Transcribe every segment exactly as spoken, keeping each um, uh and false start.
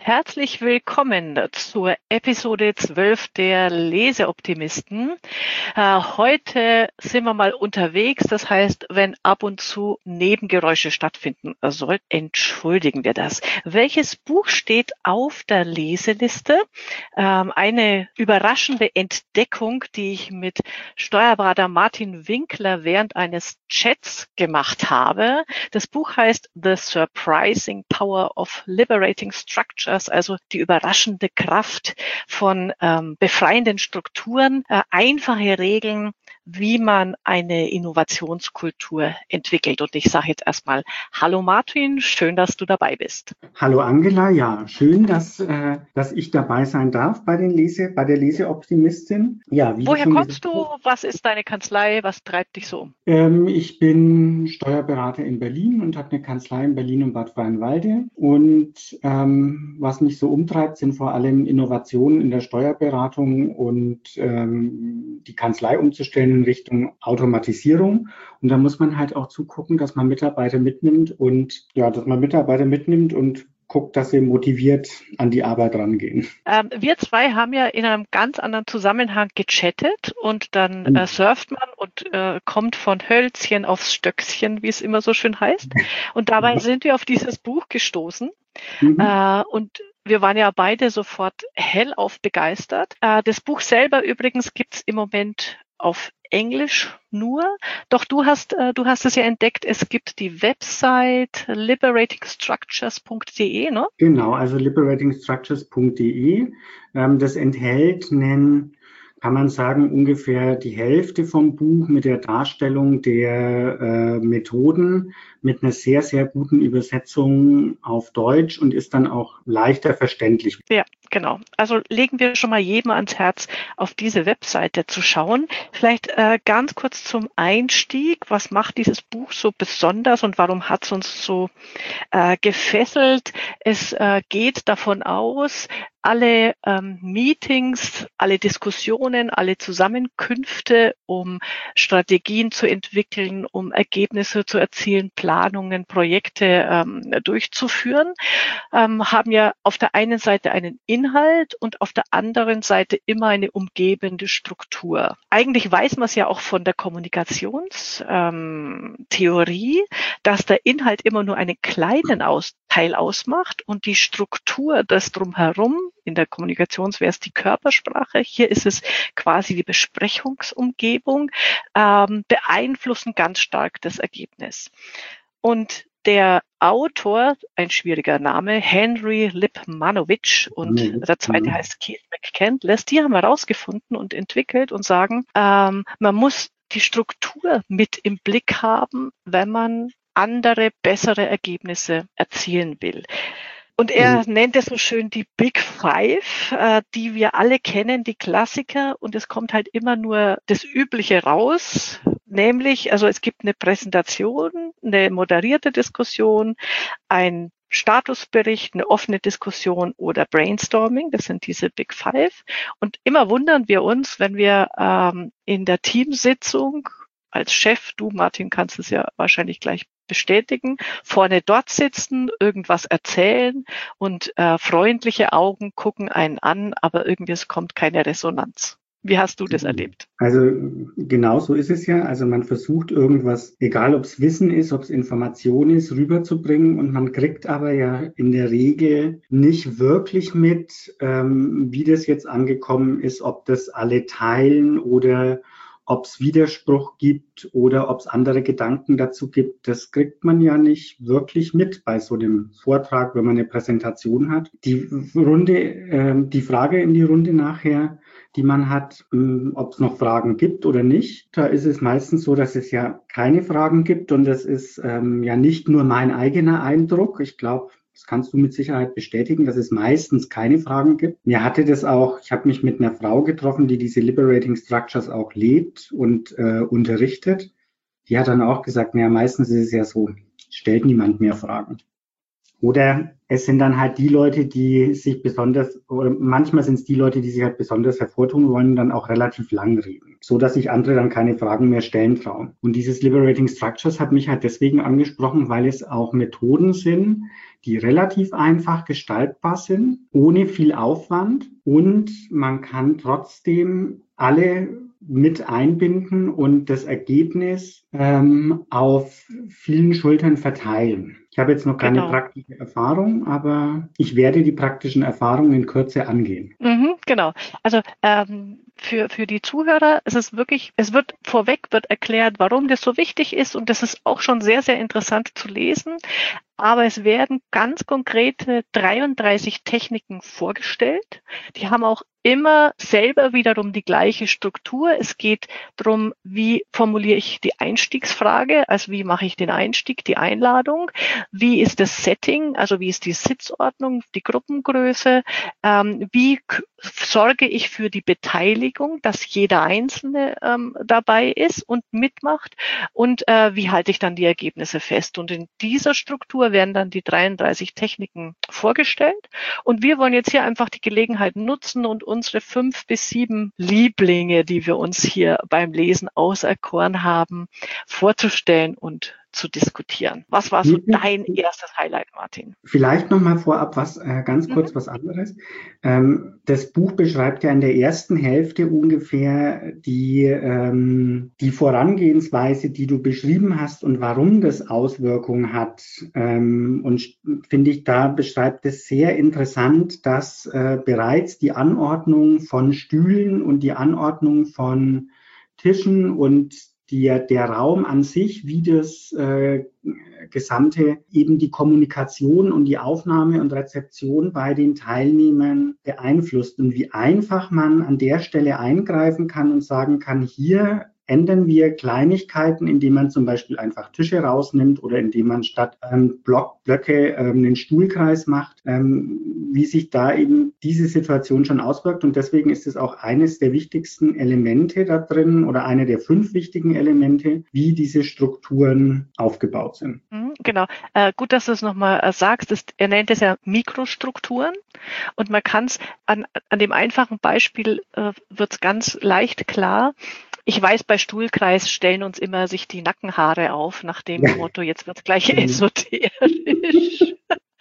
Herzlich willkommen zur Episode zwölf der Leseoptimisten. Äh, heute sind wir mal unterwegs, das heißt, wenn ab und zu Nebengeräusche stattfinden sollten, entschuldigen wir das. Welches Buch steht auf der Leseliste? Ähm, eine überraschende Entdeckung, die ich mit Steuerberater Martin Winkler während eines Chats gemacht habe. Das Buch heißt The Surprising Power of Liberating Structures, also die überraschende Kraft von ähm, befreienden Strukturen, äh, einfache Regeln, wie man eine Innovationskultur entwickelt. Und ich sage jetzt erstmal Hallo Martin, schön, dass du dabei bist. Hallo Angela, ja, schön, dass, äh, dass ich dabei sein darf bei, den Lese, bei der Leseoptimistin. Ja, wie Woher du schon kommst gesagt du? hast, Was ist deine Kanzlei? Was treibt dich so um? ähm, ich bin Steuerberater in Berlin und habe eine Kanzlei in Berlin und Bad Freienwalde. Und ähm, was mich so umtreibt, sind vor allem Innovationen in der Steuerberatung und ähm, die Kanzlei umzustellen in Richtung Automatisierung. Und da muss man halt auch zugucken, dass man Mitarbeiter mitnimmt und ja, dass man Mitarbeiter mitnimmt und guckt, dass sie motiviert an die Arbeit rangehen. Ähm, wir zwei haben ja in einem ganz anderen Zusammenhang gechattet und dann äh, surft man und äh, kommt von Hölzchen aufs Stöckchen, wie es immer so schön heißt. Und dabei Ja. sind wir auf dieses Buch gestoßen. Mhm. Äh, und wir waren ja beide sofort hellauf begeistert. Äh, das Buch selber übrigens gibt's im Moment auf Englisch nur. Doch du hast, äh, du hast es ja entdeckt, es gibt die Website liberating structures punkt de, ne? Genau, also liberating structures punkt de. Ähm, das enthält einen, kann man sagen, ungefähr die Hälfte vom Buch mit der Darstellung der äh, Methoden, mit einer sehr, sehr guten Übersetzung auf Deutsch und ist dann auch leichter verständlich. Ja, genau. Also legen wir schon mal jedem ans Herz, auf diese Webseite zu schauen. Vielleicht äh, ganz kurz zum Einstieg. Was macht dieses Buch so besonders und warum hat es uns so äh, gefesselt? Es äh, geht davon aus, alle ähm, Meetings, alle Diskussionen, alle Zusammenkünfte, um Strategien zu entwickeln, um Ergebnisse zu erzielen, Planungen, Projekte ähm, durchzuführen, ähm, haben ja auf der einen Seite einen Inhalt und auf der anderen Seite immer eine umgebende Struktur. Eigentlich weiß man es ja auch von der Kommunikationstheorie, ähm, dass der Inhalt immer nur einen kleinen Aus- Teil ausmacht und die Struktur, das Drumherum, in der Kommunikation wäre es die Körpersprache, hier ist es quasi die Besprechungsumgebung, ähm, beeinflussen ganz stark das Ergebnis. Und der Autor, ein schwieriger Name, Henry Lipmanowitsch, und Mhm. der zweite heißt Keith McCandless, die haben herausgefunden und entwickelt und sagen, ähm, man muss die Struktur mit im Blick haben, wenn man andere, bessere Ergebnisse erzielen will. Und er Mhm. nennt es so schön die Big Five, äh, die wir alle kennen, die Klassiker. Und es kommt halt immer nur das Übliche raus. Nämlich, also es gibt eine Präsentation, eine moderierte Diskussion, ein Statusbericht, eine offene Diskussion oder Brainstorming. Das sind diese Big Five. Und immer wundern wir uns, wenn wir ähm, in der Teamsitzung als Chef, du Martin kannst es ja wahrscheinlich gleich bestätigen, vorne dort sitzen, irgendwas erzählen und äh, freundliche Augen gucken einen an, aber irgendwie es kommt keine Resonanz. Wie hast du das erlebt? Also genau so ist es ja. Also man versucht irgendwas, egal ob es Wissen ist, ob es Information ist, rüberzubringen und man kriegt aber ja in der Regel nicht wirklich mit, ähm, wie das jetzt angekommen ist, ob das alle teilen oder ob es Widerspruch gibt oder ob es andere Gedanken dazu gibt. Das kriegt man ja nicht wirklich mit bei so einem Vortrag, wenn man eine Präsentation hat. Die Runde, äh, die Frage in die Runde nachher, die man hat, ob es noch Fragen gibt oder nicht. Da ist es meistens so, dass es ja keine Fragen gibt und das ist ähm, ja nicht nur mein eigener Eindruck. Ich glaube, das kannst du mit Sicherheit bestätigen, dass es meistens keine Fragen gibt. Mir hatte das auch, ich habe mich mit einer Frau getroffen, die diese Liberating Structures auch lebt und äh, unterrichtet. Die hat dann auch gesagt, naja, meistens ist es ja so, stellt niemand mehr Fragen. Oder es sind dann halt die Leute, die sich besonders, oder manchmal sind es die Leute, die sich halt besonders hervortun wollen, dann auch relativ lang reden, so dass sich andere dann keine Fragen mehr stellen trauen. Und dieses Liberating Structures hat mich halt deswegen angesprochen, weil es auch Methoden sind, die relativ einfach gestaltbar sind, ohne viel Aufwand, und man kann trotzdem alle mit einbinden und das Ergebnis ähm, auf vielen Schultern verteilen. Ich habe jetzt noch keine Genau. praktische Erfahrung, aber ich werde die praktischen Erfahrungen in Kürze angehen. Mhm, genau. Also ähm, für, für die Zuhörer ist es wirklich, es wird vorweg wird erklärt, warum das so wichtig ist, und das ist auch schon sehr, sehr interessant zu lesen. Aber es werden ganz konkrete dreiunddreißig Techniken vorgestellt. Die haben auch immer selber wiederum die gleiche Struktur. Es geht darum, wie formuliere ich die Einstiegsfrage, also wie mache ich den Einstieg, die Einladung, wie ist das Setting, also wie ist die Sitzordnung, die Gruppengröße, ähm, wie k- sorge ich für die Beteiligung, dass jeder Einzelne ähm, dabei ist und mitmacht, und äh, wie halte ich dann die Ergebnisse fest. Und in dieser Struktur werden dann die dreiunddreißig Techniken vorgestellt. Und wir wollen jetzt hier einfach die Gelegenheit nutzen und unsere fünf bis sieben Lieblinge, die wir uns hier beim Lesen auserkoren haben, vorzustellen und zu diskutieren. Was war so dein erstes Highlight, Martin? Vielleicht noch mal vorab was, äh, ganz Mhm. kurz was anderes. Ähm, das Buch beschreibt ja in der ersten Hälfte ungefähr die, ähm, die Vorangehensweise, die du beschrieben hast und warum das Auswirkungen hat. Ähm, und sch- finde ich, da beschreibt es sehr interessant, dass äh, bereits die Anordnung von Stühlen und die Anordnung von Tischen und die, der Raum an sich, wie das äh, Gesamte eben die Kommunikation und die Aufnahme und Rezeption bei den Teilnehmern beeinflusst und wie einfach man an der Stelle eingreifen kann und sagen kann, hier ändern wir Kleinigkeiten, indem man zum Beispiel einfach Tische rausnimmt oder indem man statt ähm, Block, Blöcke ähm, einen Stuhlkreis macht, ähm, wie sich da eben diese Situation schon auswirkt. Und deswegen ist es auch eines der wichtigsten Elemente da drin oder eine der fünf wichtigen Elemente, wie diese Strukturen aufgebaut sind. Mhm, genau. Äh, gut, dass du es nochmal äh, sagst. Das, er nennt es ja Mikrostrukturen, und man kann es an, an dem einfachen Beispiel äh, wird es ganz leicht klar. Ich weiß, bei Stuhlkreis stellen uns immer sich die Nackenhaare auf, nach dem Ja. Motto, jetzt wird es gleich esoterisch.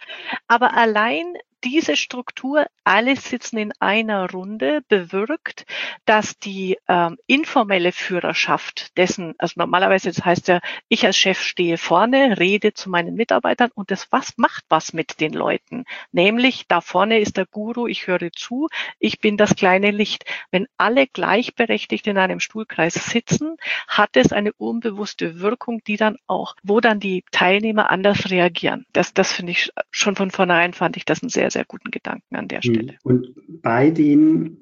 Aber allein diese Struktur, alle sitzen in einer Runde, bewirkt, dass die ähm, informelle Führerschaft dessen, also normalerweise, das heißt ja, ich als Chef stehe vorne, rede zu meinen Mitarbeitern, und das was macht was mit den Leuten. Nämlich, da vorne ist der Guru, ich höre zu, ich bin das kleine Licht. Wenn alle gleichberechtigt in einem Stuhlkreis sitzen, hat es eine unbewusste Wirkung, die dann auch, wo dann die Teilnehmer anders reagieren. Das, das finde ich schon von vornherein, fand ich das einen sehr, sehr guten Gedanken an der Stelle. Und bei den,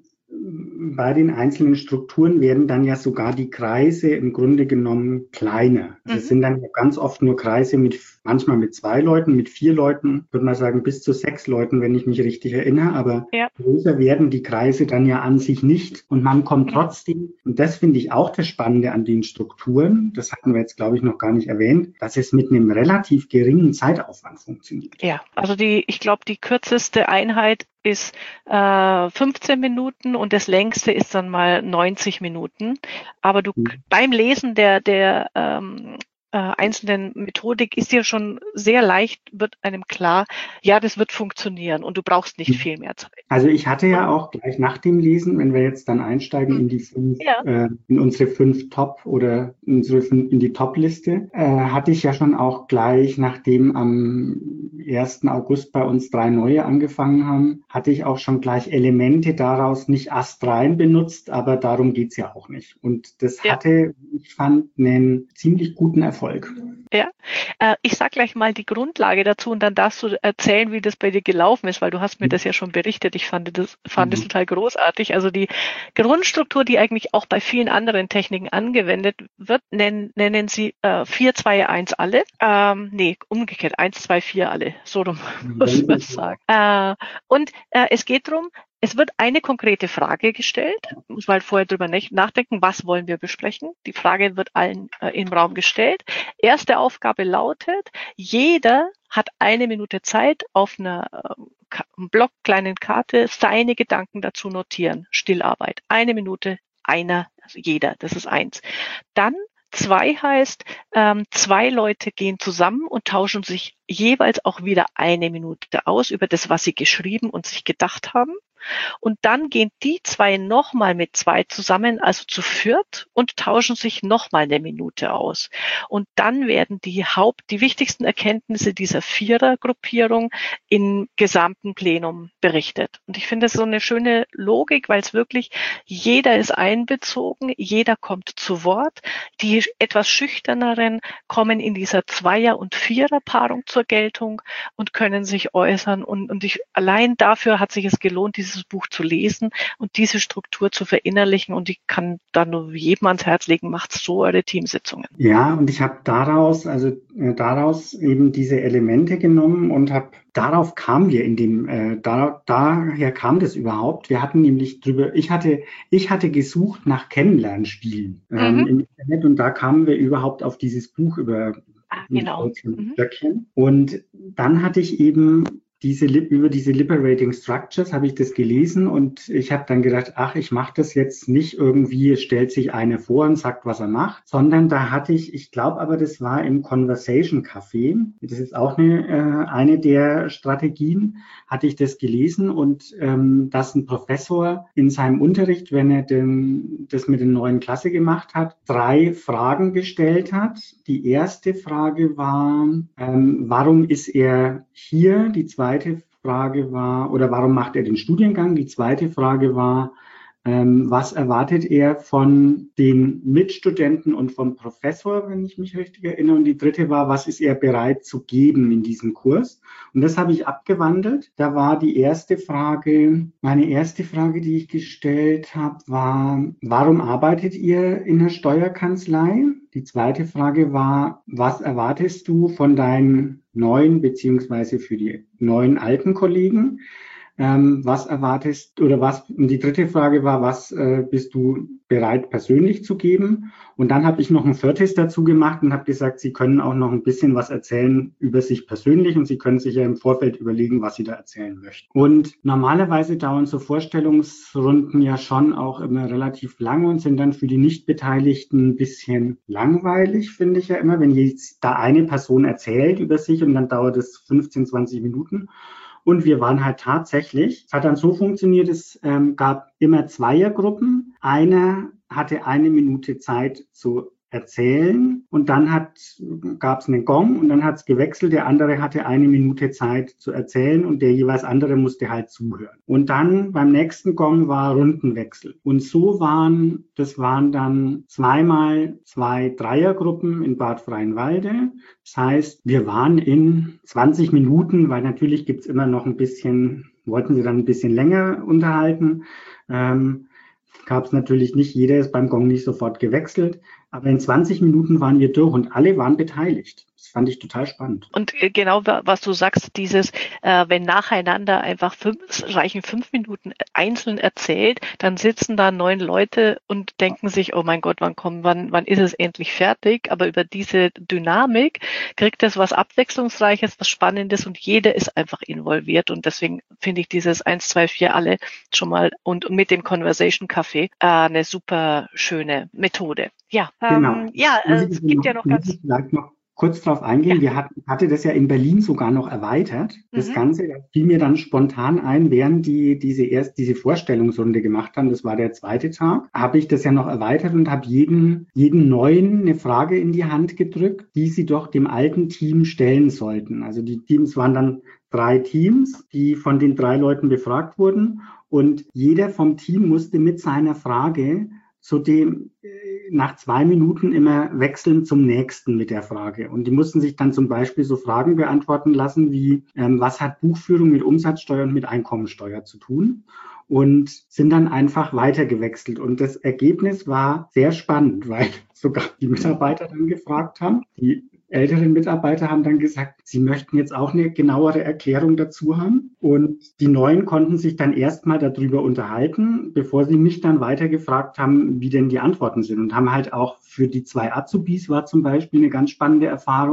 bei den einzelnen Strukturen werden dann ja sogar die Kreise im Grunde genommen kleiner. Also es Mhm. sind dann ja ganz oft nur Kreise mit, manchmal mit zwei Leuten, mit vier Leuten, würde man sagen bis zu sechs Leuten, wenn ich mich richtig erinnere, aber Ja. größer werden die Kreise dann ja an sich nicht, und man kommt Mhm. trotzdem, und das finde ich auch das Spannende an den Strukturen, das hatten wir jetzt, glaube ich, noch gar nicht erwähnt, dass es mit einem relativ geringen Zeitaufwand funktioniert. Ja, also die, ich glaube, die kürzeste Einheit ist äh, fünfzehn Minuten, und das längste ist dann mal neunzig Minuten. Aber du Mhm. beim Lesen der der ähm, äh, einzelnen Methodik ist dir schon sehr leicht, wird einem klar, ja, das wird funktionieren, und du brauchst nicht viel mehr Zeit. Also ich hatte Und ja auch gleich nach dem Lesen, wenn wir jetzt dann einsteigen in die fünf, ja, äh, in unsere fünf Top oder in unsere fünf, in die Top-Liste, äh, hatte ich ja schon auch gleich, nachdem am ersten August bei uns drei neue angefangen haben, hatte ich auch schon gleich Elemente daraus nicht astrein benutzt, aber darum geht's ja auch nicht. Und das ja. hatte, ich fand, einen ziemlich guten Erfolg. Ja, äh, ich sag gleich mal die Grundlage dazu, und dann darfst du erzählen, wie das bei dir gelaufen ist, weil du hast mir das ja schon berichtet. Ich fand das, fand das Mhm. total großartig. Also die Grundstruktur, die eigentlich auch bei vielen anderen Techniken angewendet wird, nennen, nennen sie äh, vier, zwei, eins alle. Ähm, nee, umgekehrt, eins, zwei, vier alle. So rum muss man sagen. Äh, und äh, es geht darum, es wird eine konkrete Frage gestellt, muss man halt vorher drüber nachdenken, was wollen wir besprechen. Die Frage wird allen äh, im Raum gestellt. Erste Aufgabe lautet, jeder hat eine Minute Zeit, auf einer äh, Block, kleinen Karte seine Gedanken dazu notieren. Stillarbeit. Eine Minute, einer, also jeder, das ist eins. Dann Zwei heißt, ähm, zwei Leute gehen zusammen und tauschen sich jeweils auch wieder eine Minute aus über das, was sie geschrieben und sich gedacht haben. Und dann gehen die zwei nochmal mit zwei zusammen, also zu viert, und tauschen sich nochmal eine Minute aus. Und dann werden die Haupt, die wichtigsten Erkenntnisse dieser Vierergruppierung im gesamten Plenum berichtet. Und ich finde das so eine schöne Logik, weil es wirklich, jeder ist einbezogen, jeder kommt zu Wort. Die etwas schüchterneren kommen in dieser Zweier- und Viererpaarung zur Geltung und können sich äußern. Und, und ich, allein dafür hat sich es gelohnt, dieses Buch zu lesen und diese Struktur zu verinnerlichen. Und ich kann da nur jedem ans Herz legen, macht so eure Teamsitzungen. Ja, und ich habe daraus, also äh, daraus eben diese Elemente genommen und habe, darauf kamen wir in dem, äh, da, daher kam das überhaupt. Wir hatten nämlich drüber, ich hatte, ich hatte gesucht nach Kennenlernspielen ähm, Mhm. im Internet und da kamen wir überhaupt auf dieses Buch über Ah, genau. Mhm. Stöckchen. Und dann hatte ich eben diese über diese Liberating Structures habe ich das gelesen und ich habe dann gedacht, ach, ich mache das jetzt nicht irgendwie, es stellt sich einer vor und sagt, was er macht, sondern da hatte ich, ich glaube aber, das war im Conversation Café, das ist auch eine, äh, eine der Strategien, hatte ich das gelesen und ähm, dass ein Professor in seinem Unterricht, wenn er den, das mit der neuen Klasse gemacht hat, drei Fragen gestellt hat. Die erste Frage war, ähm, warum ist er hier? Die zweite zweite Frage war, oder warum macht er den Studiengang? Die zweite Frage war, ähm, was erwartet er von den Mitstudenten und vom Professor, wenn ich mich richtig erinnere? Und die dritte war, was ist er bereit zu geben in diesem Kurs? Und das habe ich abgewandelt. Da war die erste Frage, meine erste Frage, die ich gestellt habe, war, warum arbeitet ihr in der Steuerkanzlei? Die zweite Frage war, was erwartest du von deinen neuen beziehungsweise für die neuen alten Kollegen? Ähm, was erwartest oder was, und die dritte Frage war, was äh, bist du bereit persönlich zu geben? Und dann habe ich noch ein viertes dazu gemacht und habe gesagt, Sie können auch noch ein bisschen was erzählen über sich persönlich und Sie können sich ja im Vorfeld überlegen, was Sie da erzählen möchten. Und normalerweise dauern so Vorstellungsrunden ja schon auch immer relativ lange und sind dann für die Nicht-Beteiligten ein bisschen langweilig, finde ich ja immer, wenn jetzt da eine Person erzählt über sich und dann dauert es fünfzehn, zwanzig Minuten. Und wir waren halt tatsächlich, es hat dann so funktioniert, es ähm, gab immer Zweiergruppen. Einer hatte eine Minute Zeit zu erzählen und dann hat, gab es einen Gong und dann hat es gewechselt. Der andere hatte eine Minute Zeit zu erzählen und der jeweils andere musste halt zuhören. Und dann beim nächsten Gong war Rundenwechsel. Und so waren, das waren dann zweimal zwei Dreiergruppen in Bad Freienwalde. Das heißt, wir waren in zwanzig Minuten, weil natürlich gibt's immer noch ein bisschen, wollten sie dann ein bisschen länger unterhalten. Ähm, gab es natürlich nicht, jeder ist beim Gong nicht sofort gewechselt, aber in zwanzig Minuten waren wir durch und alle waren beteiligt. Das fand ich total spannend. Und genau, was du sagst, dieses, äh, wenn nacheinander einfach fünf, reichen fünf Minuten einzeln erzählt, dann sitzen da neun Leute und denken sich, oh mein Gott, wann kommt, wann, wann ist es endlich fertig? Aber über diese Dynamik kriegt es was Abwechslungsreiches, was Spannendes und jeder ist einfach involviert. Und deswegen finde ich dieses eins, zwei, vier alle schon mal und, und mit dem Conversation Café äh, eine super schöne Methode. Ja, Genau. ähm, ja, Muss äh, ich es gibt noch, ja noch muss ganz, ich vielleicht noch kurz drauf eingehen. ja. Wir hatten, hatte das ja in Berlin sogar noch erweitert. Das Mhm. Ganze, das fiel mir dann spontan ein, während die diese erst diese Vorstellungsrunde gemacht haben. Das war der zweite Tag. Habe ich das ja noch erweitert und habe jeden jeden neuen eine Frage in die Hand gedrückt, die sie doch dem alten Team stellen sollten. Also die Teams waren dann drei Teams, die von den drei Leuten befragt wurden und jeder vom Team musste mit seiner Frage zu dem nach zwei Minuten immer wechseln zum nächsten mit der Frage. Und die mussten sich dann zum Beispiel so Fragen beantworten lassen wie, ähm, was hat Buchführung mit Umsatzsteuer und mit Einkommensteuer zu tun? Und sind dann einfach weitergewechselt. Und das Ergebnis war sehr spannend, weil sogar die Mitarbeiter dann gefragt haben, die älteren Mitarbeiter haben dann gesagt, sie möchten jetzt auch eine genauere Erklärung dazu haben. Und die Neuen konnten sich dann erstmal darüber unterhalten, bevor sie mich dann weiter gefragt haben, wie denn die Antworten sind. Und haben halt auch für die zwei Azubis war zum Beispiel eine ganz spannende Erfahrung.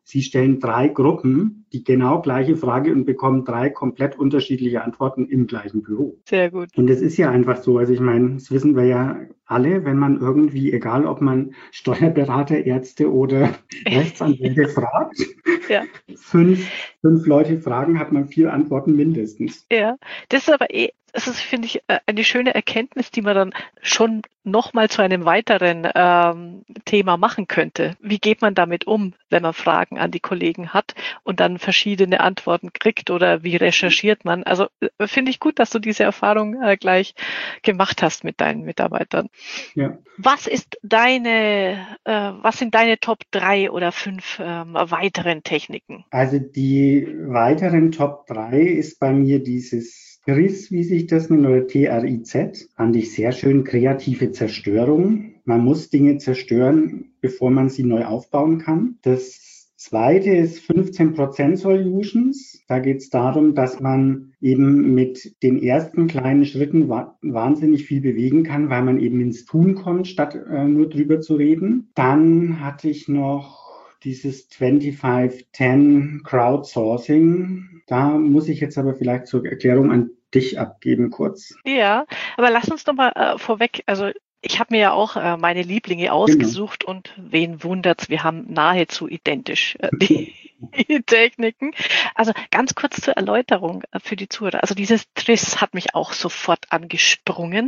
Sie stellen drei Gruppen die genau gleiche Frage und bekommen drei komplett unterschiedliche Antworten im gleichen Büro. Sehr gut. Und es ist ja einfach so, also ich meine, das wissen wir ja alle, wenn man irgendwie, egal ob man Steuerberater, Ärzte oder Rechtsanwälte fragt, ja. fünf, fünf Leute fragen, hat man vier Antworten mindestens. Ja, das ist aber eh, das ist, finde ich, eine schöne Erkenntnis, die man dann schon nochmal zu einem weiteren ähm, Thema machen könnte. Wie geht man damit um, wenn man Fragen an die Kollegen hat und dann verschiedene Antworten kriegt oder wie recherchiert man? Also äh, finde ich gut, dass du diese Erfahrung äh, gleich gemacht hast mit deinen Mitarbeitern. Ja. Was ist deine, äh, was sind deine Top drei oder fünf ähm, weiteren Techniken? Also die weiteren Top drei ist bei mir dieses T R I Z, wie sich das nennt, oder T R I Z, fand ich sehr schön, kreative Zerstörung. Man muss Dinge zerstören, bevor man sie neu aufbauen kann. Das zweite ist fünfzehn Prozent Solutions. Da geht es darum, dass man eben mit den ersten kleinen Schritten wa- wahnsinnig viel bewegen kann, weil man eben ins Tun kommt, statt äh, nur drüber zu reden. Dann hatte ich noch dieses fünfundzwanzig zehn Crowdsourcing. Da muss ich jetzt aber vielleicht zur Erklärung an dich abgeben kurz. Ja, aber lass uns doch mal äh, vorweg, also ich habe mir ja auch äh, meine Lieblinge ausgesucht genau. Und wen wundert's, wir haben nahezu identisch äh, die, die Techniken. Also ganz kurz zur Erläuterung äh, für die Zuhörer. Also dieses T R I S hat mich auch sofort angesprungen.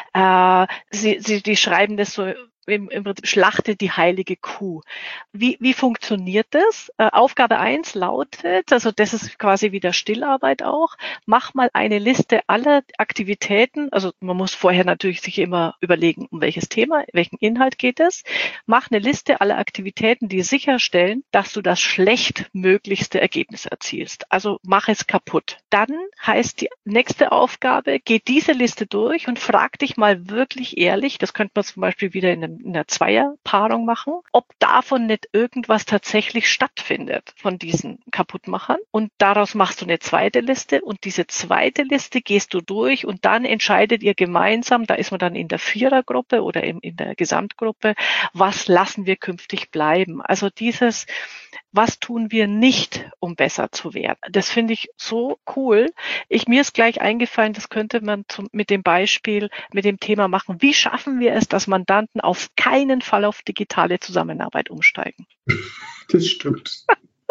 Äh, sie, sie, die schreiben das so Im, im Prinzip schlachte die heilige Kuh. Wie, wie funktioniert das? Äh, Aufgabe eins lautet, also das ist quasi wieder Stillarbeit auch, mach mal eine Liste aller Aktivitäten, also man muss vorher natürlich sich immer überlegen, um welches Thema, welchen Inhalt geht es. Mach eine Liste aller Aktivitäten, die sicherstellen, dass du das schlechtmöglichste Ergebnis erzielst. Also mach es kaputt. Dann heißt die nächste Aufgabe, geh diese Liste durch und frag dich mal wirklich ehrlich, das könnte man zum Beispiel wieder in einem in einer Zweierpaarung machen, ob davon nicht irgendwas tatsächlich stattfindet von diesen Kaputtmachern. Und daraus machst du eine zweite Liste und diese zweite Liste gehst du durch und dann entscheidet ihr gemeinsam, da ist man dann in der Vierergruppe oder in, in der Gesamtgruppe, was lassen wir künftig bleiben. Also dieses, was tun wir nicht, um besser zu werden. Das finde ich so cool. Ich, mir ist gleich eingefallen, das könnte man zum, mit dem Beispiel, mit dem Thema machen. Wie schaffen wir es, dass Mandanten auf keinen Fall auf digitale Zusammenarbeit umsteigen? Das stimmt.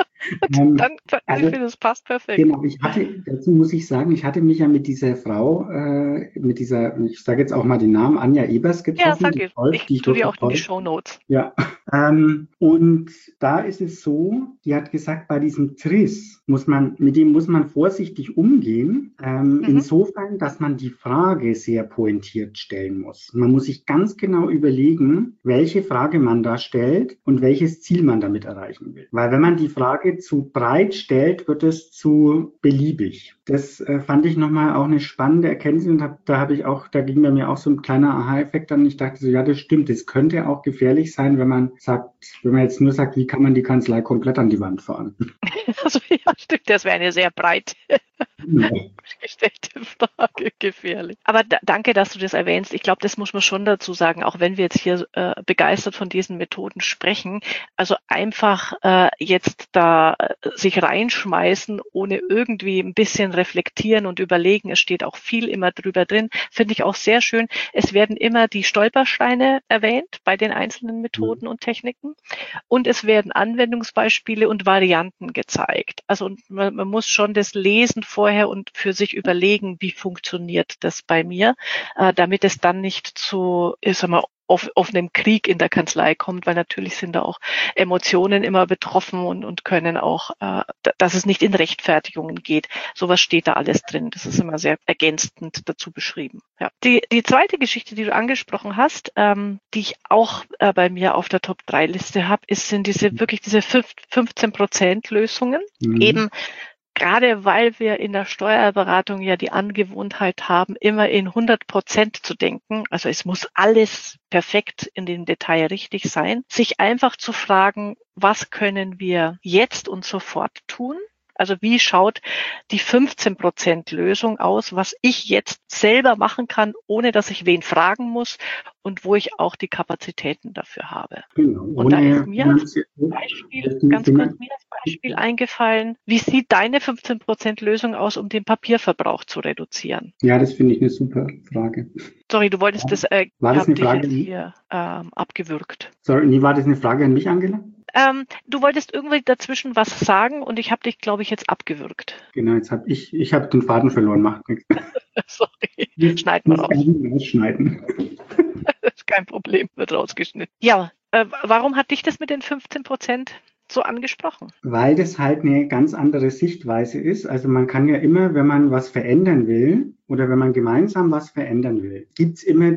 ähm, Dann, also, ich finde, das passt perfekt. Genau, ich hatte, dazu muss ich sagen, ich hatte mich ja mit dieser Frau, äh, mit dieser, ich sage jetzt auch mal den Namen, Anja Ebers getroffen. Ja, sag ich. Toll, ich die tue die auch in die Shownotes. Ja, ähm, und da ist es so, die hat gesagt, bei diesem T R I S muss man, mit dem muss man vorsichtig umgehen, ähm, mhm. insofern, dass man die Frage sehr pointiert stellen muss. Man muss sich ganz genau überlegen, welche Frage man da stellt und welches Ziel man damit erreichen will. Weil wenn man die Frage zu breit stellt, wird es zu beliebig. Das äh, fand ich nochmal auch eine spannende Erkenntnis und hab, da habe ich auch, da ging bei mir auch so ein kleiner Aha-Effekt an. Ich dachte so, ja, das stimmt. Das könnte auch gefährlich sein, wenn man sagt, wenn man jetzt nur sagt, wie kann man die Kanzlei komplett an die Wand fahren. Also ja, stimmt, das wäre eine sehr breite ja. gestellte Frage, gefährlich. Aber da, danke, dass du das erwähnst. Ich glaube, das muss man schon dazu sagen, auch wenn wir jetzt hier äh, begeistert von diesen Methoden sprechen. Also einfach äh, jetzt da äh, sich reinschmeißen, ohne irgendwie ein bisschen reflektieren und überlegen. Es steht auch viel immer drüber drin. Finde ich auch sehr schön. Es werden immer die Stolpersteine erwähnt bei den einzelnen Methoden und Techniken. Und es werden Anwendungsbeispiele und Varianten gezeigt. Also man, man muss schon das lesen vorher und für sich überlegen, wie funktioniert das bei mir, äh, damit es dann nicht zu, ich sag mal, auf, auf einem Krieg in der Kanzlei kommt, weil natürlich sind da auch Emotionen immer betroffen und, und können auch, äh, dass es nicht in Rechtfertigungen geht. Sowas steht da alles drin. Das ist immer sehr ergänzend dazu beschrieben. Ja. Die, die zweite Geschichte, die du angesprochen hast, ähm, die ich auch äh, bei mir auf der Top drei Liste habe, ist, sind diese wirklich diese fünfzehn Prozent Lösungen. Mhm. Eben gerade weil wir in der Steuerberatung ja die Angewohnheit haben, immer in hundert Prozent zu denken, also es muss alles perfekt in dem Detail richtig sein, sich einfach zu fragen, was können wir jetzt und sofort tun? Also wie schaut die fünfzehn Prozent Lösung aus, was ich jetzt selber machen kann, ohne dass ich wen fragen muss und wo ich auch die Kapazitäten dafür habe. Genau. Und da ist Ohne mir als finanzie- Beispiel, ganz kurz mir als Beispiel eingefallen, wie sieht deine fünfzehn Prozent Lösung aus, um den Papierverbrauch zu reduzieren? Ja, das finde ich eine super Frage. Sorry, du wolltest das, äh, War das hab eine dich Frage jetzt an mich? hier ähm, abgewürgt. Sorry, nee, war das eine Frage an mich, Angela? Ähm, du wolltest irgendwie dazwischen was sagen und ich habe dich, glaube ich, jetzt abgewürgt. Genau, jetzt habe ich, ich habe den Faden verloren, macht nichts. Sorry, Das schneiden wir muss raus. irgendwie rausschneiden. Das ist kein Problem, wird rausgeschnitten. Ja, äh, warum hat dich das mit den fünfzehn Prozent so angesprochen? Weil das halt eine ganz andere Sichtweise ist. Also man kann ja immer, wenn man was verändern will oder wenn man gemeinsam was verändern will, gibt's immer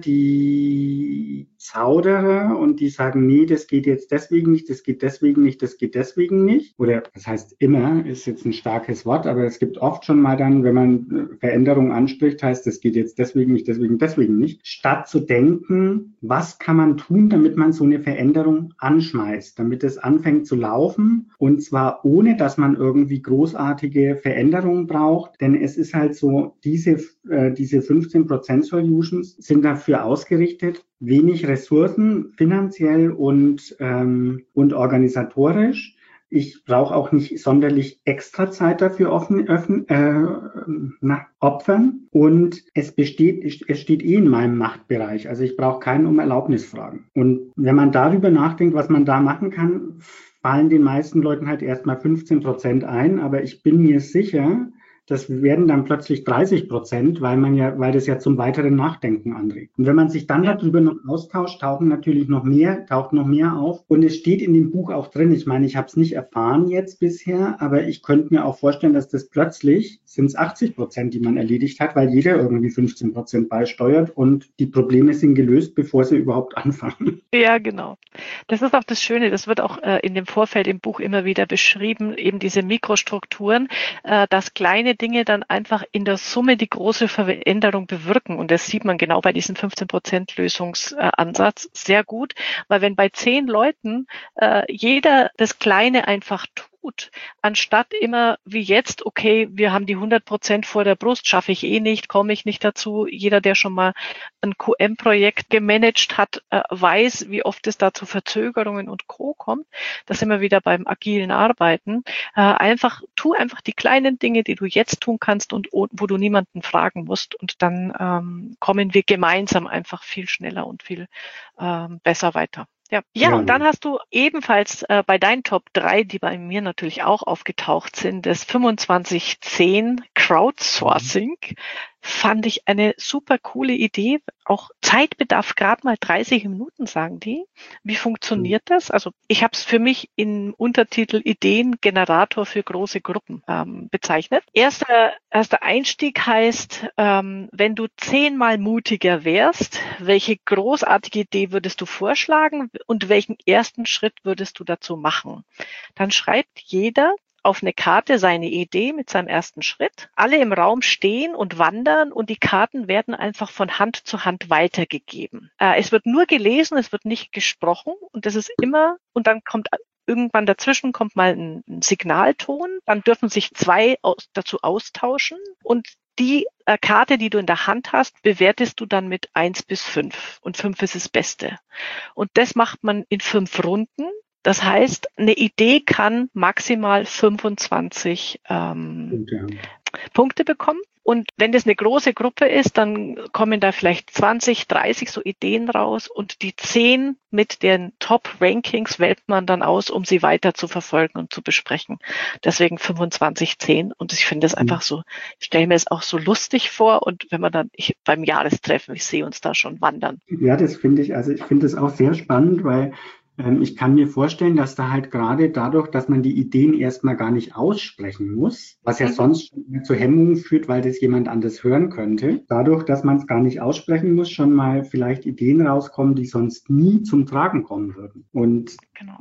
die Zauderer und die sagen, nee, das geht jetzt deswegen nicht, das geht deswegen nicht, das geht deswegen nicht. Oder das heißt immer, ist jetzt ein starkes Wort, aber es gibt oft schon mal dann, wenn man Veränderungen anspricht, heißt, das geht jetzt deswegen nicht, deswegen, deswegen nicht. Statt zu denken, was kann man tun, damit man so eine Veränderung anschmeißt, damit es anfängt zu laufen und zwar ohne, dass man irgendwie großartige Veränderungen braucht, denn es ist halt so, diese diese fünfzehn Prozent Solutions sind dafür ausgerichtet, wenig Ressourcen finanziell und, ähm, und organisatorisch. Ich brauche auch nicht sonderlich extra Zeit dafür offen, öffnen, äh, na, opfern. Und es besteht, es steht eh in meinem Machtbereich. Also ich brauche keinen um Erlaubnis fragen. Und wenn man darüber nachdenkt, was man da machen kann, fallen den meisten Leuten halt erstmal fünfzehn Prozent ein. Aber ich bin mir sicher, das werden dann plötzlich dreißig Prozent, weil man ja, weil das ja zum weiteren Nachdenken anregt. Und wenn man sich dann Ja. darüber noch austauscht, tauchen natürlich noch mehr, taucht noch mehr auf. Und es steht in dem Buch auch drin. Ich meine, ich habe es nicht erfahren jetzt bisher, aber ich könnte mir auch vorstellen, dass das plötzlich sind es achtzig Prozent, die man erledigt hat, weil jeder irgendwie fünfzehn Prozent beisteuert und die Probleme sind gelöst, bevor sie überhaupt anfangen. Ja, genau. Das ist auch das Schöne. Das wird auch äh, in dem Vorfeld im Buch immer wieder beschrieben, eben diese Mikrostrukturen, äh, dass kleine Dinge dann einfach in der Summe die große Veränderung bewirken. Und das sieht man genau bei diesem fünfzehn Prozent Lösungsansatz sehr gut, weil wenn bei zehn Leuten äh, jeder das Kleine einfach tut, anstatt immer wie jetzt, okay, wir haben die hundert Prozent vor der Brust, schaffe ich eh nicht, komme ich nicht dazu. Jeder, der schon mal ein Q M-Projekt gemanagt hat, weiß, wie oft es da zu Verzögerungen und Co. kommt. Das sind wir wieder beim agilen Arbeiten. Einfach, tu einfach die kleinen Dinge, die du jetzt tun kannst und wo du niemanden fragen musst. Und dann ähm, kommen wir gemeinsam einfach viel schneller und viel ähm, besser weiter. Ja. ja, ja, und dann hast du ebenfalls äh, bei deinen Top drei, die bei mir natürlich auch aufgetaucht sind, das fünfundzwanzig zehn Crowdsourcing. Fand ich eine super coole Idee. Auch Zeitbedarf gerade mal dreißig Minuten, sagen die. Wie funktioniert das? Also ich habe es für mich im Untertitel Ideengenerator für große Gruppen ähm, bezeichnet. Erster, erster Einstieg heißt, ähm, wenn du zehnmal mutiger wärst, welche großartige Idee würdest du vorschlagen und welchen ersten Schritt würdest du dazu machen? Dann schreibt jeder auf eine Karte seine Idee mit seinem ersten Schritt. Alle im Raum stehen und wandern und die Karten werden einfach von Hand zu Hand weitergegeben. Äh, es wird nur gelesen, es wird nicht gesprochen und das ist immer, und dann kommt irgendwann dazwischen kommt mal ein, ein Signalton, dann dürfen sich zwei aus, dazu austauschen und die äh, Karte, die du in der Hand hast, bewertest du dann mit eins bis fünf und fünf ist das Beste. Und das macht man in fünf Runden. Das heißt, eine Idee kann maximal fünfundzwanzig ähm, ja. Punkte bekommen. Und wenn das eine große Gruppe ist, dann kommen da vielleicht zwanzig, dreißig so Ideen raus und die zehn mit den Top-Rankings wählt man dann aus, um sie weiter zu verfolgen und zu besprechen. Deswegen fünfundzwanzig zehn und ich finde es einfach so, ich stelle mir es auch so lustig vor und wenn man dann, ich, beim Jahrestreffen, ich sehe uns da schon wandern. Ja, das finde ich, also ich finde es auch sehr spannend, weil ich kann mir vorstellen, dass da halt gerade dadurch, dass man die Ideen erstmal gar nicht aussprechen muss, was ja mhm. sonst zu Hemmungen führt, weil das jemand anders hören könnte, dadurch, dass man es gar nicht aussprechen muss, schon mal vielleicht Ideen rauskommen, die sonst nie zum Tragen kommen würden. Und genau.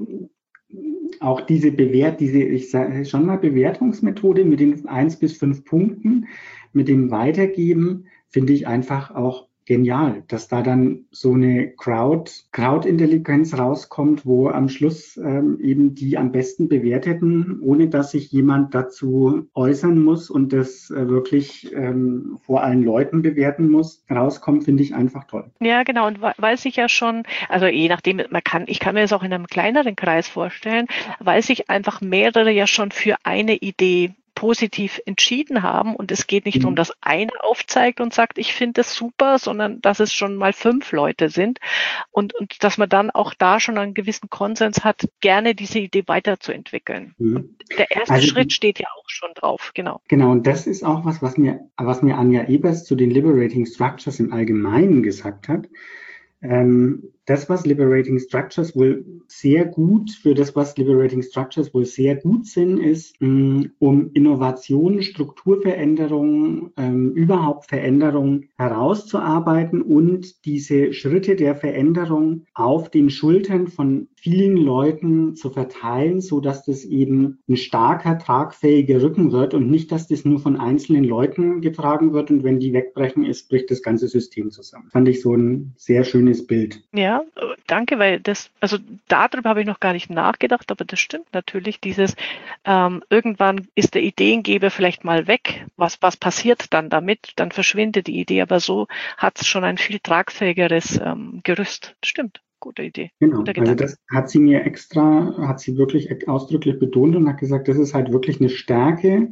Auch diese Bewert, diese, ich sage schon mal Bewertungsmethode mit den eins bis fünf Punkten, mit dem Weitergeben, finde ich einfach auch genial, dass da dann so eine Crowd, Crowd-Intelligenz rauskommt, wo am Schluss ähm, eben die am besten Bewerteten, ohne dass sich jemand dazu äußern muss und das äh, wirklich ähm, vor allen Leuten bewerten muss, rauskommt, finde ich einfach toll. Ja, genau. Und weil sich ja schon, also je nachdem, man kann, ich kann mir das auch in einem kleineren Kreis vorstellen, weil sich einfach mehrere ja schon für eine Idee positiv entschieden haben und es geht nicht mhm. darum, dass einer aufzeigt und sagt, ich finde das super, sondern dass es schon mal fünf Leute sind und, und dass man dann auch da schon einen gewissen Konsens hat, gerne diese Idee weiterzuentwickeln. Mhm. Und der erste also, Schritt steht ja auch schon drauf, genau. Genau, und das ist auch was, was mir, was mir Anja Ebers zu den Liberating Structures im Allgemeinen gesagt hat. Ähm, das, was Liberating Structures wohl sehr gut, für das, was Liberating Structures wohl sehr gut sind, ist, mh, um Innovationen, Strukturveränderungen, ähm, überhaupt Veränderungen herauszuarbeiten und diese Schritte der Veränderung auf den Schultern von vielen Leuten zu verteilen, so dass das eben ein starker, tragfähiger Rücken wird und nicht, dass das nur von einzelnen Leuten getragen wird und wenn die wegbrechen, ist, bricht das ganze System zusammen. Fand ich so ein sehr schönes Bild. Ja. Ja, danke, weil das, also darüber habe ich noch gar nicht nachgedacht, aber das stimmt natürlich, dieses ähm, irgendwann ist der Ideengeber vielleicht mal weg, was, was passiert dann damit, dann verschwindet die Idee, aber so hat es schon ein viel tragfähigeres ähm, Gerüst. Stimmt, gute Idee. Genau, also das hat sie mir extra, hat sie wirklich ausdrücklich betont und hat gesagt, das ist halt wirklich eine Stärke.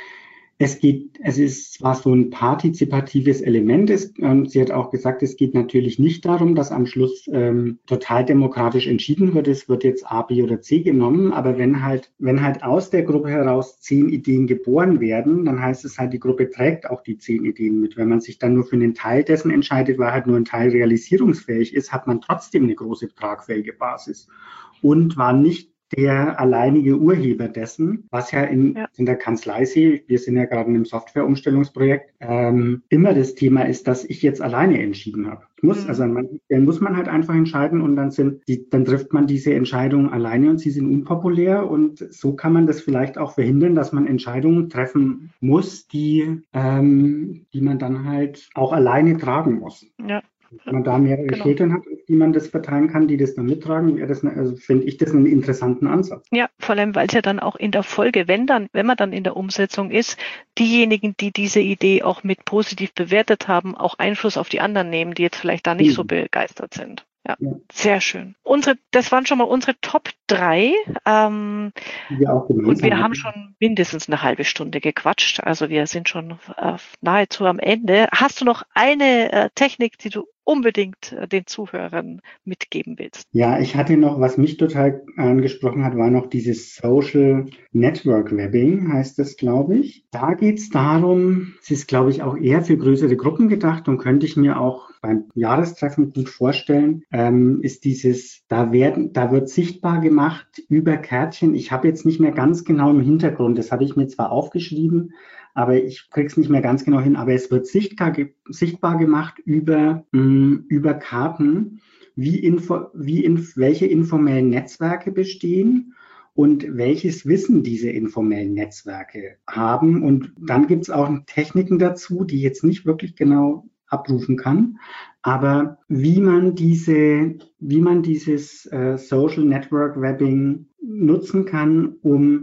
Es geht, es ist zwar so ein partizipatives Element, ist, und sie hat auch gesagt, es geht natürlich nicht darum, dass am Schluss ähm, total demokratisch entschieden wird, es wird jetzt A, B oder C genommen, aber wenn halt, wenn halt aus der Gruppe heraus zehn Ideen geboren werden, dann heißt es halt, die Gruppe trägt auch die zehn Ideen mit. Wenn man sich dann nur für einen Teil dessen entscheidet, weil halt nur ein Teil realisierungsfähig ist, hat man trotzdem eine große tragfähige Basis und war nicht der alleinige Urheber dessen, was ja in, ja. in der Kanzlei sehe, wir sind ja gerade in einem Softwareumstellungsprojekt, ähm, immer das Thema ist, dass ich jetzt alleine entschieden habe. Ich muss, mhm. also man, dann muss man halt einfach entscheiden und dann sind die, dann trifft man diese Entscheidungen alleine und sie sind unpopulär und so kann man das vielleicht auch verhindern, dass man Entscheidungen treffen muss, die, ähm, die man dann halt auch alleine tragen muss. Ja. Wenn man da mehrere genau. Schultern hat, auf die man das verteilen kann, die das dann mittragen, wäre das, eine, also finde ich das einen interessanten Ansatz. Ja, vor allem, weil es ja dann auch in der Folge, wenn dann, wenn man dann in der Umsetzung ist, diejenigen, die diese Idee auch mit positiv bewertet haben, auch Einfluss auf die anderen nehmen, die jetzt vielleicht da nicht mhm. so begeistert sind. Ja, ja, sehr schön. Unsere, das waren schon mal unsere Top drei. Ähm, ja, auch und wir haben schon mindestens eine halbe Stunde gequatscht. Also wir sind schon äh, nahezu am Ende. Hast du noch eine äh, Technik, die du unbedingt äh, den Zuhörern mitgeben willst? Ja, ich hatte noch, was mich total angesprochen hat, war noch dieses Social Network Webbing, heißt das, glaube ich. Da geht es darum, es ist, glaube ich, auch eher für größere Gruppen gedacht und könnte ich mir auch beim Jahrestreffen gut vorstellen, ähm, ist dieses, da werden, da wird sichtbar gemacht über Kärtchen. Ich habe jetzt nicht mehr ganz genau im Hintergrund, das habe ich mir zwar aufgeschrieben, aber ich krieg's nicht mehr ganz genau hin, aber es wird sichtbar, sichtbar gemacht über, mh, über Karten, wie, info, wie in, welche informellen Netzwerke bestehen und welches Wissen diese informellen Netzwerke haben. Und dann gibt's auch Techniken dazu, die jetzt nicht wirklich genau abrufen kann, aber wie man diese, wie man dieses äh, Social Network Webbing nutzen kann, um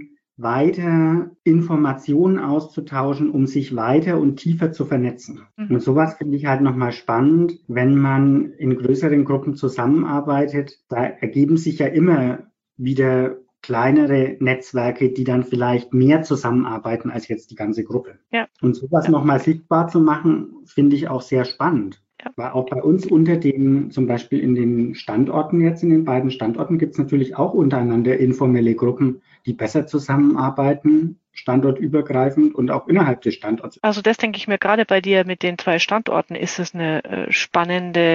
weiter Informationen auszutauschen, um sich weiter und tiefer zu vernetzen. Mhm. Und sowas finde ich halt nochmal spannend, wenn man in größeren Gruppen zusammenarbeitet. Da ergeben sich ja immer wieder kleinere Netzwerke, die dann vielleicht mehr zusammenarbeiten als jetzt die ganze Gruppe. Ja. Und sowas ja. nochmal sichtbar zu machen, finde ich auch sehr spannend. Ja. Weil auch bei uns unter den, zum Beispiel in den Standorten jetzt, in den beiden Standorten, gibt es natürlich auch untereinander informelle Gruppen, die besser zusammenarbeiten, standortübergreifend und auch innerhalb des Standorts. Also das denke ich mir gerade bei dir mit den zwei Standorten ist es eine äh, spannende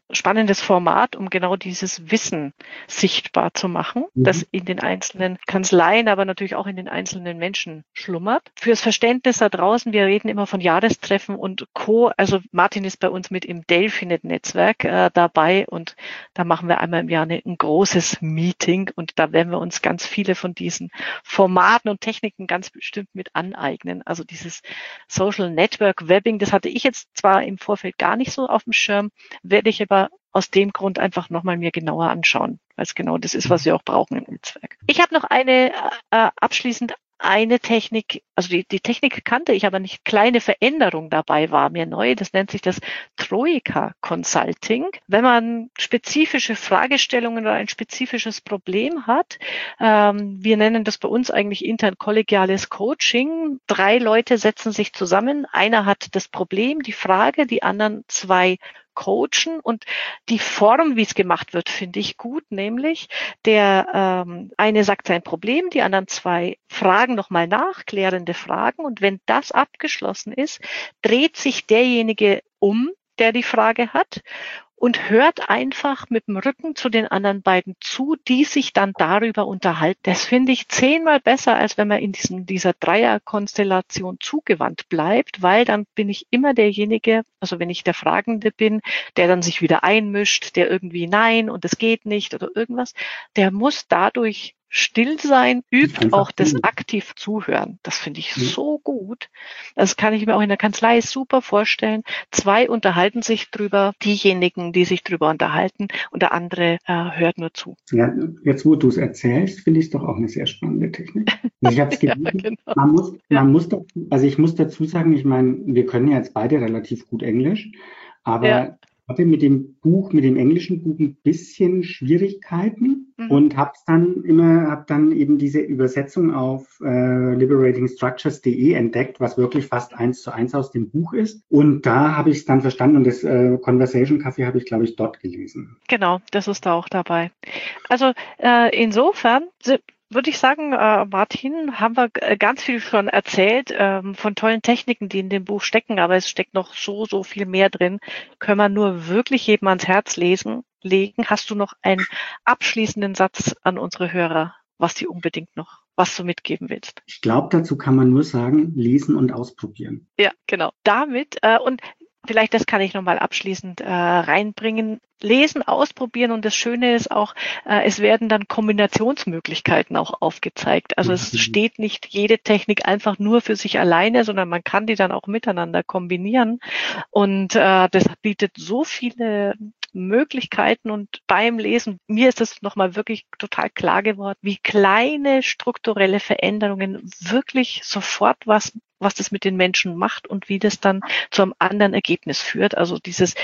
spannendes Format, um genau dieses Wissen sichtbar zu machen, mhm. das in den einzelnen Kanzleien, aber natürlich auch in den einzelnen Menschen schlummert. Fürs Verständnis da draußen, wir reden immer von Jahrestreffen und Co. Also Martin ist bei uns mit im Delfinet-Netzwerk äh, dabei und da machen wir einmal im Jahr eine, ein großes Meeting und da werden wir uns ganz viele von diesen Formaten und Techniken ganz bestimmt mit aneignen. Also dieses Social Network Webbing, das hatte ich jetzt zwar im Vorfeld gar nicht so auf dem Schirm, werde ich aber aus dem Grund einfach nochmal mir genauer anschauen, weil es genau das ist, was wir auch brauchen im Netzwerk. Ich habe noch eine äh, abschließend eine Technik, also die, die Technik kannte ich, aber nicht kleine Veränderung dabei war mir neu. Das nennt sich das Troika Consulting. Wenn man spezifische Fragestellungen oder ein spezifisches Problem hat, ähm, wir nennen das bei uns eigentlich intern kollegiales Coaching. Drei Leute setzen sich zusammen. Einer hat das Problem, die Frage, die anderen zwei coachen und die Form, wie es gemacht wird, finde ich gut, nämlich der ähm, eine sagt sein Problem, die anderen zwei fragen nochmal nach, klärende Fragen und wenn das abgeschlossen ist, dreht sich derjenige um, der die Frage hat und hört einfach mit dem Rücken zu den anderen beiden zu, die sich dann darüber unterhalten. Das finde ich zehnmal besser, als wenn man in diesem, dieser Dreierkonstellation zugewandt bleibt, weil dann bin ich immer derjenige, also wenn ich der Fragende bin, der dann sich wieder einmischt, der irgendwie nein und es geht nicht oder irgendwas, der muss dadurch still sein, übt auch das aktiv Zuhören. Das finde ich so gut. Das kann ich mir auch in der Kanzlei super vorstellen. Zwei unterhalten sich drüber, diejenigen, die sich drüber unterhalten und der andere äh, hört nur zu. Ja, jetzt wo du es erzählst, finde ich es doch auch eine sehr spannende Technik. Also ich habe es gelesen. Ja, genau. Man muss, ja. man muss dazu, also ich muss dazu sagen, ich meine, wir können ja jetzt beide relativ gut Englisch, aber ja. Ich hatte mit dem Buch, mit dem englischen Buch ein bisschen Schwierigkeiten mhm. und habe dann immer, habe dann eben diese Übersetzung auf äh, liberating structures punkt de entdeckt, was wirklich fast eins zu eins aus dem Buch ist. Und da habe ich es dann verstanden und das äh, Conversation Café habe ich, glaube ich, dort gelesen. Genau, das ist da auch dabei. Also äh, insofern würde ich sagen, äh, Martin, haben wir ganz viel schon erzählt ähm, von tollen Techniken, die in dem Buch stecken, aber es steckt noch so, so viel mehr drin. Können wir nur wirklich jedem ans Herz lesen, legen. Hast du noch einen abschließenden Satz an unsere Hörer, was die unbedingt noch, was du mitgeben willst? Ich glaube, dazu kann man nur sagen, lesen und ausprobieren. Ja, genau. Damit äh, und vielleicht, das kann ich nochmal abschließend äh, reinbringen. Lesen, ausprobieren und das Schöne ist auch, äh, es werden dann Kombinationsmöglichkeiten auch aufgezeigt. Also es steht nicht jede Technik einfach nur für sich alleine, sondern man kann die dann auch miteinander kombinieren und äh, das bietet so viele Möglichkeiten und beim Lesen, mir ist das nochmal wirklich total klar geworden, wie kleine strukturelle Veränderungen wirklich sofort was was das mit den Menschen macht und wie das dann zu einem anderen Ergebnis führt. Also dieses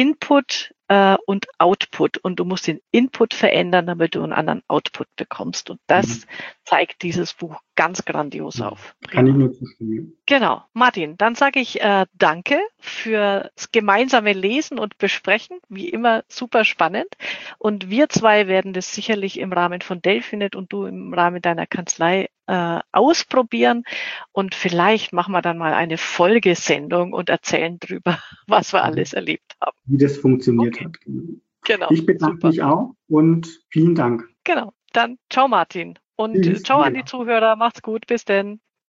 Input äh, und Output. Und du musst den Input verändern, damit du einen anderen Output bekommst. Und das mhm. zeigt dieses Buch ganz grandios ja, auf. Kann ich nur zustimmen. Genau. Martin, dann sage ich äh, danke fürs gemeinsame Lesen und Besprechen. Wie immer super spannend. Und wir zwei werden das sicherlich im Rahmen von Delfinet und du im Rahmen deiner Kanzlei äh, ausprobieren. Und vielleicht machen wir dann mal eine Folgesendung und erzählen drüber, was wir alles erlebt haben. Wie das funktioniert okay. hat. Genau. Ich bedanke super. mich auch und vielen Dank. Genau. Dann ciao Martin und Tschüss. Ciao an die Zuhörer. Macht's gut. Bis denn.